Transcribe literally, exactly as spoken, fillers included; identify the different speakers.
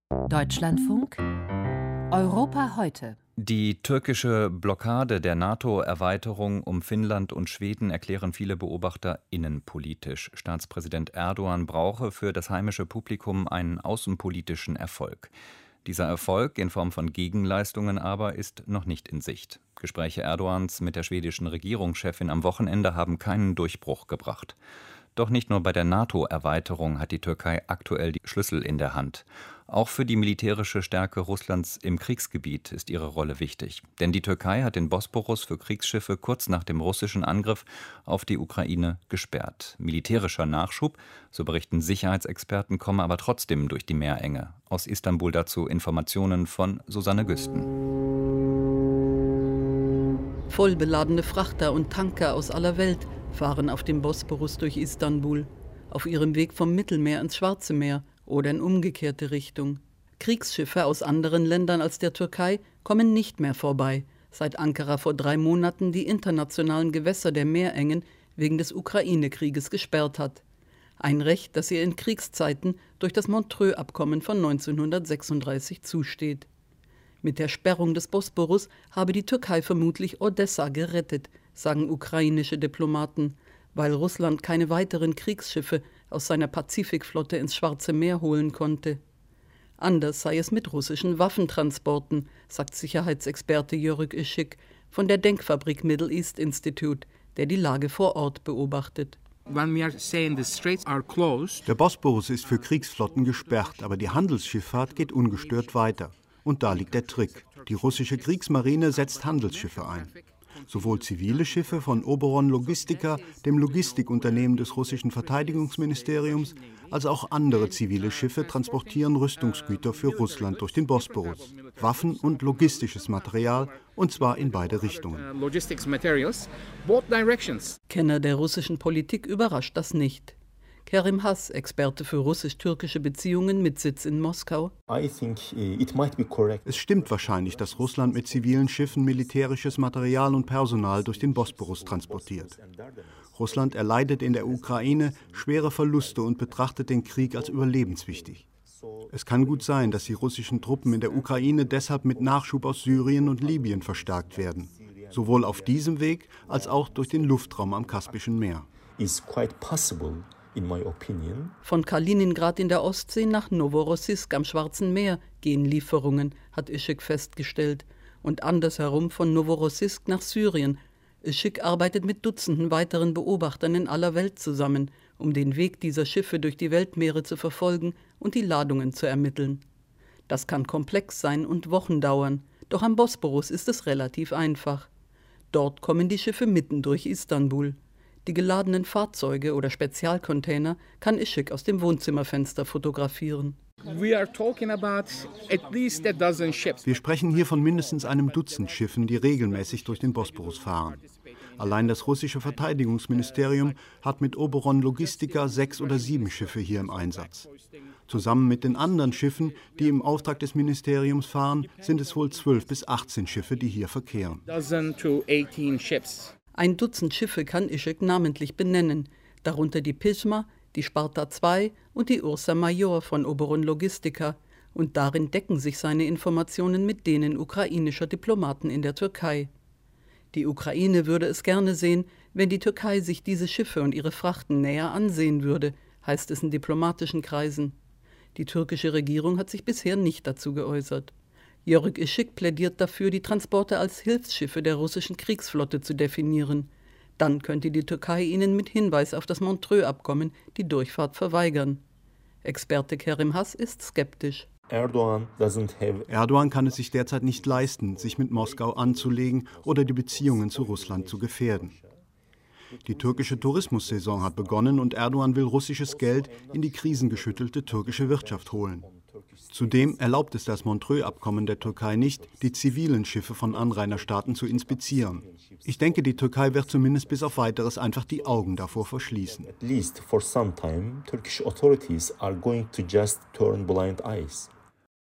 Speaker 1: Deutschlandfunk Europa heute.
Speaker 2: Die türkische Blockade der NATO-Erweiterung um Finnland und Schweden erklären viele Beobachter innenpolitisch. Staatspräsident Erdogan brauche für das heimische Publikum einen außenpolitischen Erfolg. Dieser Erfolg in Form von Gegenleistungen aber ist noch nicht in Sicht. Gespräche Erdogans mit der schwedischen Regierungschefin am Wochenende haben keinen Durchbruch gebracht. Doch nicht nur bei der NATO-Erweiterung hat die Türkei aktuell die Schlüssel in der Hand. Auch für die militärische Stärke Russlands im Kriegsgebiet ist ihre Rolle wichtig. Denn die Türkei hat den Bosporus für Kriegsschiffe kurz nach dem russischen Angriff auf die Ukraine gesperrt. Militärischer Nachschub, so berichten Sicherheitsexperten, komme aber trotzdem durch die Meerenge. Aus Istanbul dazu Informationen von Susanne Güsten.
Speaker 3: Vollbeladene Frachter und Tanker aus aller Welt fahren auf dem Bosporus durch Istanbul, auf ihrem Weg vom Mittelmeer ins Schwarze Meer oder in umgekehrte Richtung. Kriegsschiffe aus anderen Ländern als der Türkei kommen nicht mehr vorbei, seit Ankara vor drei Monaten die internationalen Gewässer der Meerengen wegen des Ukraine-Krieges gesperrt hat. Ein Recht, das ihr in Kriegszeiten durch das Montreux-Abkommen von neunzehnhundertsechsunddreißig zusteht. Mit der Sperrung des Bosporus habe die Türkei vermutlich Odessa gerettet, sagen ukrainische Diplomaten, weil Russland keine weiteren Kriegsschiffe aus seiner Pazifikflotte ins Schwarze Meer holen konnte. Anders sei es mit russischen Waffentransporten, sagt Sicherheitsexperte Yörük Işık von der Denkfabrik Middle East Institute, der die Lage vor Ort beobachtet.
Speaker 4: Der Bosporus ist für Kriegsflotten gesperrt, aber die Handelsschifffahrt geht ungestört weiter. Und da liegt der Trick. Die russische Kriegsmarine setzt Handelsschiffe ein. Sowohl zivile Schiffe von Oberon Logistica, dem Logistikunternehmen des russischen Verteidigungsministeriums, als auch andere zivile Schiffe transportieren Rüstungsgüter für Russland durch den Bosporus. Waffen und logistisches Material, und zwar in beide Richtungen.
Speaker 3: Kenner der russischen Politik überrascht das nicht. Kerim Has, Experte für russisch-türkische Beziehungen mit Sitz in Moskau.
Speaker 4: Es stimmt wahrscheinlich, dass Russland mit zivilen Schiffen militärisches Material und Personal durch den Bosporus transportiert. Russland erleidet in der Ukraine schwere Verluste und betrachtet den Krieg als überlebenswichtig. Es kann gut sein, dass die russischen Truppen in der Ukraine deshalb mit Nachschub aus Syrien und Libyen verstärkt werden. Sowohl auf diesem Weg als auch durch den Luftraum am Kaspischen Meer.
Speaker 3: Von Kaliningrad in der Ostsee nach Novorossiysk am Schwarzen Meer gehen Lieferungen, hat Işık festgestellt. Und andersherum von Novorossiysk nach Syrien. Işık arbeitet mit Dutzenden weiteren Beobachtern in aller Welt zusammen, um den Weg dieser Schiffe durch die Weltmeere zu verfolgen und die Ladungen zu ermitteln. Das kann komplex sein und Wochen dauern, doch am Bosporus ist es relativ einfach. Dort kommen die Schiffe mitten durch Istanbul. Die geladenen Fahrzeuge oder Spezialcontainer kann Işık aus dem Wohnzimmerfenster fotografieren.
Speaker 4: Wir sprechen hier von mindestens einem Dutzend Schiffen, die regelmäßig durch den Bosporus fahren. Allein das russische Verteidigungsministerium hat mit Oberon Logistica sechs oder sieben Schiffe hier im Einsatz. Zusammen mit den anderen Schiffen, die im Auftrag des Ministeriums fahren, sind es wohl zwölf bis achtzehn Schiffe, die hier verkehren.
Speaker 3: Ein Dutzend Schiffe kann Işık namentlich benennen, darunter die Pisma, die Sparta zwei und die Ursa Major von Oberon Logistica, und darin decken sich seine Informationen mit denen ukrainischer Diplomaten in der Türkei. Die Ukraine würde es gerne sehen, wenn die Türkei sich diese Schiffe und ihre Frachten näher ansehen würde, heißt es in diplomatischen Kreisen. Die türkische Regierung hat sich bisher nicht dazu geäußert. Yörük Işık plädiert dafür, die Transporte als Hilfsschiffe der russischen Kriegsflotte zu definieren. Dann könnte die Türkei ihnen mit Hinweis auf das Montreux-Abkommen die Durchfahrt verweigern. Experte Kerim Has ist skeptisch.
Speaker 4: Erdogan kann es sich derzeit nicht leisten, sich mit Moskau anzulegen oder die Beziehungen zu Russland zu gefährden. Die türkische Tourismussaison hat begonnen und Erdogan will russisches Geld in die krisengeschüttelte türkische Wirtschaft holen. Zudem erlaubt es das Montreux-Abkommen der Türkei nicht, die zivilen Schiffe von Anrainerstaaten zu inspizieren. Ich denke, die Türkei wird zumindest bis auf Weiteres einfach die Augen davor verschließen.
Speaker 5: At least for some time, Turkish authorities are going to just turn blind eyes.